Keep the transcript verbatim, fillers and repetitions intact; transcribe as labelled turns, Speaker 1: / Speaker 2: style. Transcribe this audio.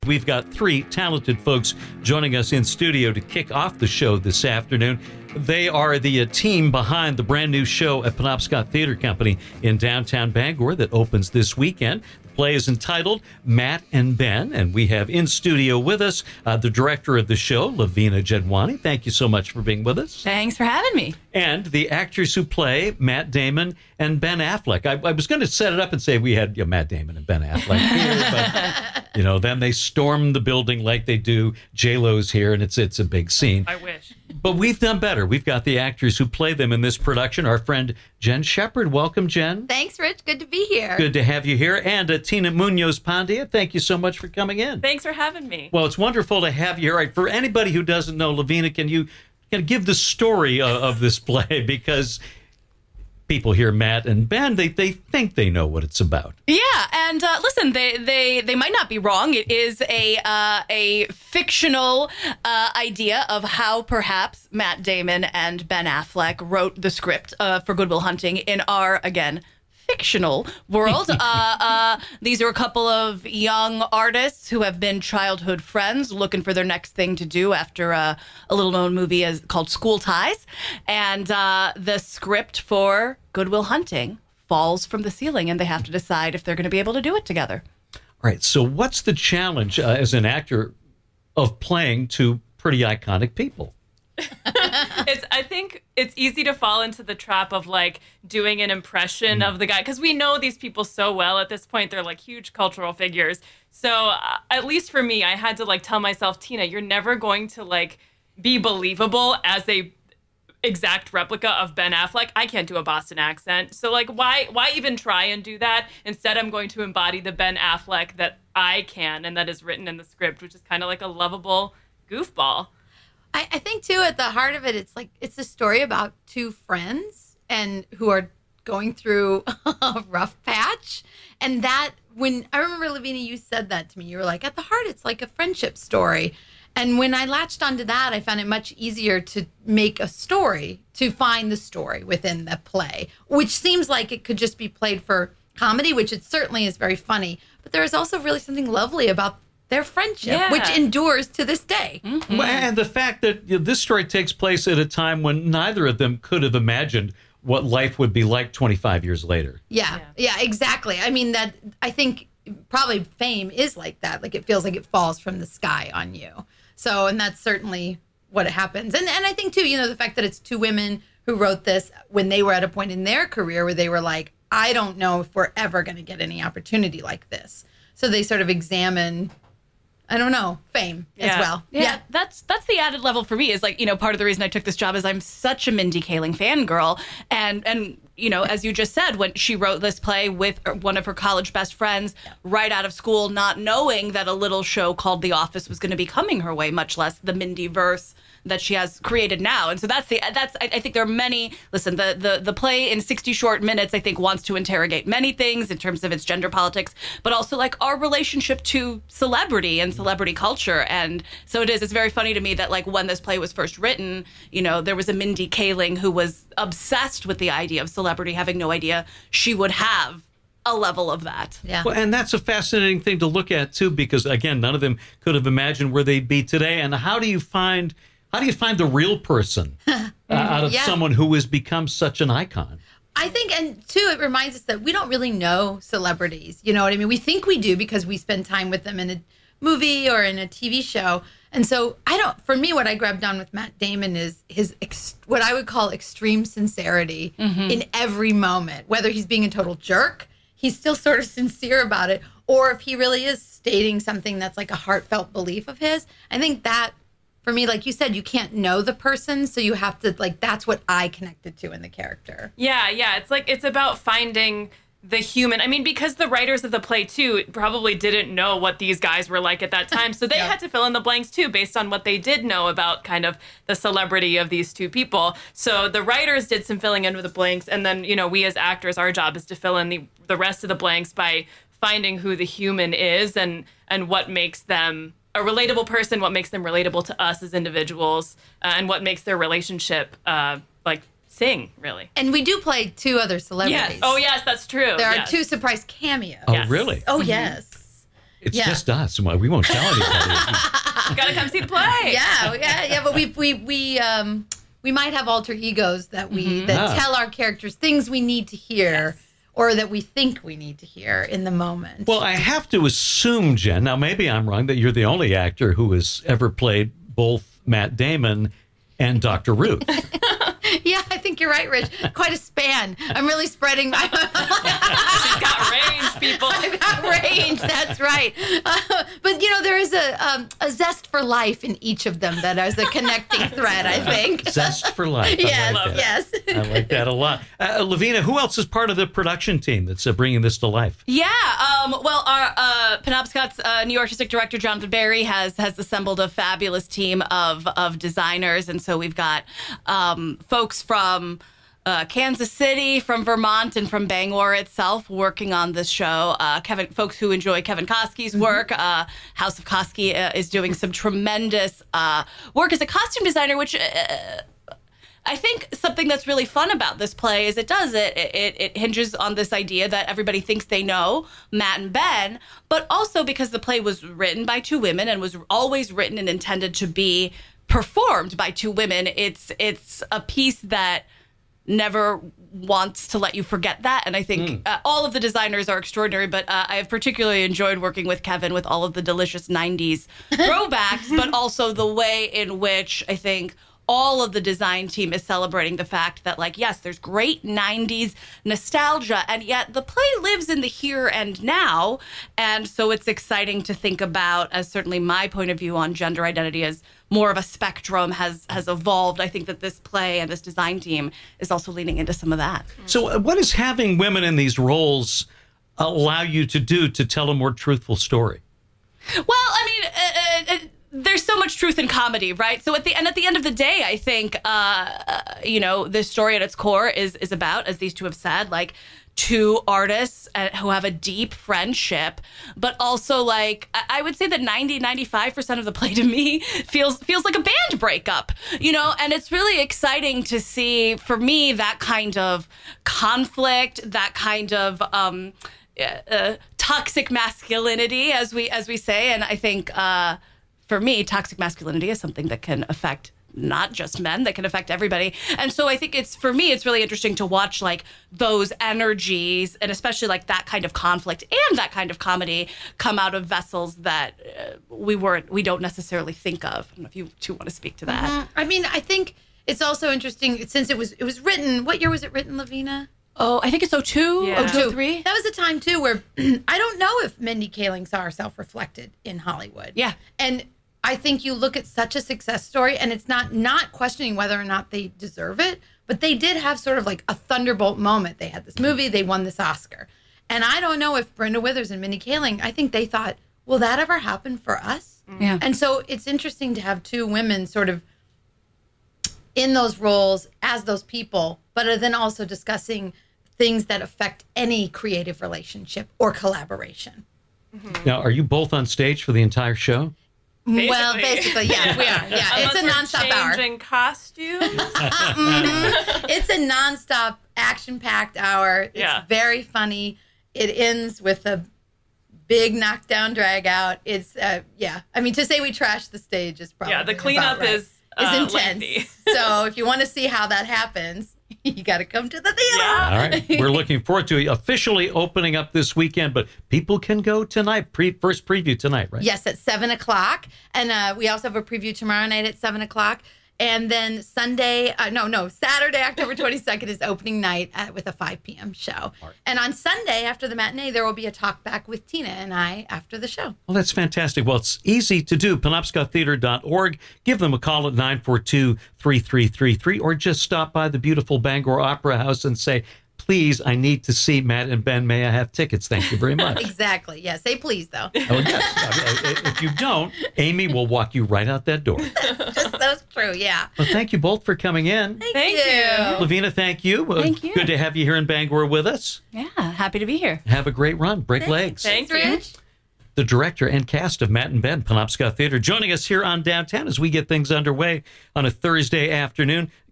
Speaker 1: We've got three talented folks joining us in studio to kick off the show this afternoon. They are the uh, team behind the brand new show at Penobscot Theater Company in downtown Bangor that opens this weekend. The play is entitled Matt and Ben, and we have in studio with us uh, the director of the show, Lavina Jedwani. Thank you so much for being with us.
Speaker 2: Thanks for having me.
Speaker 1: And the actors who play Matt Damon and Ben Affleck. I, I was going to set it up and say we had you know, Matt Damon and Ben Affleck here, but you know, then they storm the building like they do. J-Lo's here, and it's it's a big scene.
Speaker 3: I wish.
Speaker 1: But we've done better. We've got the actors who play them in this production. Our friend Jen Shepard. Welcome, Jen.
Speaker 4: Thanks, Rich. Good to be here.
Speaker 1: Good to have you here. And uh, Tina Munoz Pandia, thank you so much for coming in.
Speaker 3: Thanks for having me.
Speaker 1: Well, it's wonderful to have you. All right, for anybody who doesn't know, Lavina, can you kind of give the story of, of this play? Because people hear Matt and Ben, they, they think they know what it's about.
Speaker 2: Yeah, and uh, listen, they, they they might not be wrong. It is a uh, a fictional uh, idea of how perhaps Matt Damon and Ben Affleck wrote the script uh, for Good Will Hunting in our, again, fictional world. uh, uh, these are a couple of young artists who have been childhood friends looking for their next thing to do after uh, a little-known movie as, called School Ties. And uh, the script for Good Will Hunting falls from the ceiling, and they have to decide if they're going to be able to do it together.
Speaker 1: All right, so what's the challenge uh, as an actor of playing two pretty iconic people?
Speaker 3: it's I think it's easy to fall into the trap of like doing an impression mm. of the guy, because we know these people so well at this point. They're like huge cultural figures. So uh, at least for me, I had to like tell myself, Tina, you're never going to like be believable as a exact replica of Ben Affleck. I can't do a Boston accent. So like why why even try and do that? Instead, I'm going to embody the Ben Affleck that I can and that is written in the script, which is kind of like a lovable goofball.
Speaker 4: I, I think, too, at the heart of it, it's like it's a story about two friends and who are going through a rough patch. And that, when I remember, Lavina, you said that to me. You were like, at the heart, it's like a friendship story. And when I latched onto that, I found it much easier to make a story, to find the story within the play, which seems like it could just be played for comedy, which it certainly is very funny. But there is also really something lovely about their friendship,
Speaker 3: yeah.
Speaker 4: which endures to this day.
Speaker 1: Mm-hmm. Well, and the fact that you know, this story takes place at a time when neither of them could have imagined what life would be like twenty-five years later.
Speaker 4: Yeah, yeah, yeah, exactly. I mean, that I think probably fame is like that. Like it feels like it falls from the sky on you. So, and that's certainly what happens. And and I think, too, you know, the fact that it's two women who wrote this when they were at a point in their career where they were like, I don't know if we're ever going to get any opportunity like this. So they sort of examine, I don't know, fame
Speaker 3: yeah.
Speaker 4: as well.
Speaker 2: Yeah, yeah, that's that's the added level for me is like, you know, part of the reason I took this job is I'm such a Mindy Kaling fangirl. And, and you know, as you just said, when she wrote this play with one of her college best friends yeah. right out of school, not knowing that a little show called The Office was going to be coming her way, much less the Mindyverse that she has created now. And so that's the that's I, I think there are many listen the the the play in sixty short minutes I think wants to interrogate many things in terms of its gender politics, but also like our relationship to celebrity and celebrity culture. And so it is it's very funny to me that like when this play was first written, you know, there was a Mindy Kaling who was obsessed with the idea of celebrity, having no idea she would have a level of that.
Speaker 4: Yeah.
Speaker 1: Well, and that's a fascinating thing to look at too, because again, none of them could have imagined where they'd be today. And how do you find How do you find the real person uh, out of
Speaker 4: yeah.
Speaker 1: someone who has become such an icon?
Speaker 4: I think, and too, it reminds us that we don't really know celebrities. You know what I mean? We think we do because we spend time with them in a movie or in a T V show. And so I don't, for me, what I grabbed on with Matt Damon is his, ex, what I would call extreme sincerity mm-hmm. in every moment. Whether he's being a total jerk, he's still sort of sincere about it. Or if he really is stating something that's like a heartfelt belief of his. I think that, for me, like you said, you can't know the person, so you have to, like, that's what I connected to in the character.
Speaker 3: Yeah, yeah. It's like, it's about finding the human. I mean, because the writers of the play, too, probably didn't know what these guys were like at that time. So they yeah. had to fill in the blanks, too, based on what they did know about kind of the celebrity of these two people. So the writers did some filling in with the blanks. And then, you know, we as actors, our job is to fill in the, the rest of the blanks by finding who the human is and, and what makes them a relatable person, what makes them relatable to us as individuals, uh, and what makes their relationship uh, like sing, really.
Speaker 4: And we do play two other celebrities.
Speaker 3: Yes. Oh, yes, that's true.
Speaker 4: There
Speaker 3: yes.
Speaker 4: are two surprise cameos.
Speaker 1: Oh,
Speaker 3: yes.
Speaker 1: really?
Speaker 4: Oh,
Speaker 3: mm-hmm.
Speaker 4: yes.
Speaker 1: It's
Speaker 4: Yeah.
Speaker 1: just us. Well, we won't tell anybody.
Speaker 3: Gotta come see the play.
Speaker 4: Yeah, yeah, yeah. But we we we um we might have alter egos that we that
Speaker 1: Ah.
Speaker 4: tell our characters things we need to hear, or that we think we need to hear in the moment.
Speaker 1: Well, I have to assume, Jen, now maybe I'm wrong, that you're the only actor who has ever played both Matt Damon and Doctor Ruth.
Speaker 4: Yeah, I think you're right, Rich. Quite a span. I'm really spreading my.
Speaker 3: She's got range, people.
Speaker 4: I've got range. That's right. Uh, but you know, there is a um, a zest for life in each of them that is a connecting thread, I think.
Speaker 1: Zest for life. I
Speaker 4: Yes,
Speaker 1: like that.
Speaker 4: yes.
Speaker 1: I like that a lot. Uh, Lavina, who else is part of the production team that's uh, bringing this to life?
Speaker 2: Yeah, um, well, our uh, Penobscot's uh, new artistic director, Jonathan Barry, has has assembled a fabulous team of of designers, and so we've got um, folks from uh, Kansas City, from Vermont, and from Bangor itself working on this show. Uh, Kevin, folks who enjoy Kevin Koski's work. Uh, House of Koski uh, is doing some tremendous uh, work as a costume designer, which. Uh, I think something that's really fun about this play is it does it, it it hinges on this idea that everybody thinks they know Matt and Ben, but also because the play was written by two women and was always written and intended to be performed by two women. It's it's a piece that never wants to let you forget that. And I think mm. uh, all of the designers are extraordinary, but uh, I have particularly enjoyed working with Kevin with all of the delicious nineties throwbacks, but also the way in which I think all of the design team is celebrating the fact that, like, yes, there's great nineties nostalgia, and yet the play lives in the here and now. And so it's exciting to think about, as certainly my point of view on gender identity as more of a spectrum has has evolved. I think that this play and this design team is also leaning into some of that.
Speaker 1: So uh, what does having women in these roles allow you to do to tell a more truthful story?
Speaker 2: Well, I mean, uh, uh, there's so much truth in comedy, right? So at the and at the end of the day, I think, uh, uh, you know, this story at its core is is about, as these two have said, like two artists uh, who have a deep friendship, but also like I, I would say that ninety, ninety-five percent of the play to me feels feels like a band breakup, you know, and it's really exciting to see, for me, that kind of conflict, that kind of um, uh, toxic masculinity, as we as we say, and I think. Uh, For me, toxic masculinity is something that can affect not just men, that can affect everybody. And so I think it's, for me, it's really interesting to watch like those energies and especially like that kind of conflict and that kind of comedy come out of vessels that uh, we weren't, we don't necessarily think of. I don't know if you two want to speak to that.
Speaker 4: Mm-hmm. I mean, I think it's also interesting since it was, it was written, what year was it written, Lavina?
Speaker 2: Oh, I think it's oh two,
Speaker 3: Yeah.
Speaker 2: oh two, oh three.
Speaker 4: That was a time too where I don't know if Mindy Kaling saw herself reflected in Hollywood.
Speaker 2: Yeah.
Speaker 4: And I think you look at such a success story, and it's not not questioning whether or not they deserve it, but they did have sort of like a thunderbolt moment. They had this movie, they won this Oscar. And I don't know if Brenda Withers and Mindy Kaling, I think they thought, will that ever happen for us?
Speaker 2: Yeah.
Speaker 4: And so it's interesting to have two women sort of in those roles as those people, but are then also discussing things that affect any creative relationship or collaboration.
Speaker 3: Mm-hmm.
Speaker 1: Now, are you both on stage for the entire show?
Speaker 3: Basically.
Speaker 4: Well, basically, yeah, we are. Yeah,
Speaker 3: Unless
Speaker 4: it's a
Speaker 3: we're
Speaker 4: nonstop hour.
Speaker 3: changing costumes.
Speaker 4: Mhm. It's a nonstop, action-packed hour. It's
Speaker 3: Yeah.
Speaker 4: very funny. It ends with a big knockdown drag out. It's uh, yeah. I mean, to say we trash the stage is probably
Speaker 3: Yeah, the cleanup
Speaker 4: about right.
Speaker 3: is, uh,
Speaker 4: is intense.
Speaker 3: lengthy.
Speaker 4: So if you want to see how that happens, you got to come to the theater.
Speaker 3: Yeah.
Speaker 1: All right. We're looking forward to it officially opening up this weekend, but people can go tonight. Pre- first preview tonight, right?
Speaker 4: Yes, at seven o'clock. And uh, we also have a preview tomorrow night at seven o'clock. And then Sunday, uh, no, no, Saturday, October twenty-second is opening night at, with a five p.m. show.
Speaker 1: Right.
Speaker 4: And on Sunday, after the matinee, there will be a talk back with Tina and I after the show.
Speaker 1: Well, that's fantastic. Well, it's easy to do. Penobscot Theater dot org. Give them a call at nine four two, three three three three or just stop by the beautiful Bangor Opera House and say, please, I need to see Matt and Ben. May I have tickets? Thank you very much.
Speaker 4: Exactly. Yeah. Say please, though.
Speaker 1: Oh, yes. I mean, if you don't, Amy will walk you right out that door.
Speaker 4: Just that's true. Yeah.
Speaker 1: Well, thank you both for coming in.
Speaker 3: Thank you.
Speaker 1: Lavina, thank you. Uh,
Speaker 2: Thank you.
Speaker 1: Good to have you here in Bangor with us.
Speaker 2: Yeah, happy to be here.
Speaker 1: Have a great run. Break legs.
Speaker 3: Thank you.
Speaker 4: Rich.
Speaker 1: The director and cast of Matt and Ben, Penobscot Theater, joining us here on Downtown as we get things underway on a Thursday afternoon.